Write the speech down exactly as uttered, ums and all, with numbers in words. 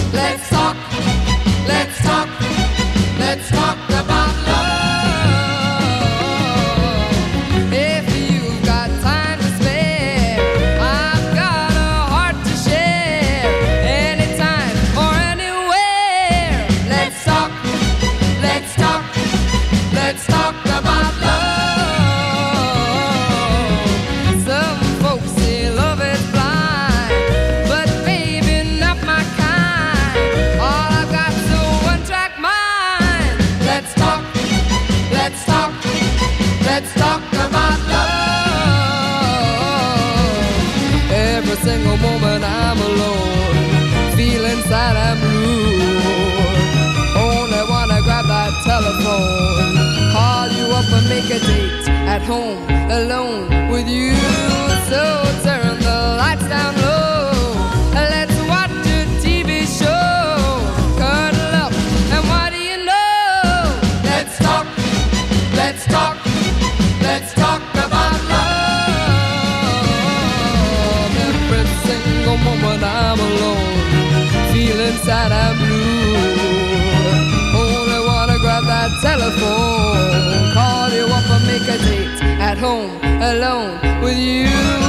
Let's talk, let's talk, let's talk about love. If you've got time to spare, I've got a heart to share. Anytime or anywhere. Let's talk, let's talk, let's talk about love. Some folks say love is blind, but baby, not my kind. All I've got's a one-track mind. Let's talk, let's talk, let's talk about love. Every single moment I'm alone, feeling sad and blue. Only wanna grab that telephone, call you up and make a date at home, alone with you. So turn the lights down low, let's watch a T V show, cuddle up, and what do you know? Let's talk, let's talk, let's talk about love. Every single moment I'm alone, feeling sad and blue. Only wanna grab that telephone, call you up and make a date at home, alone with you.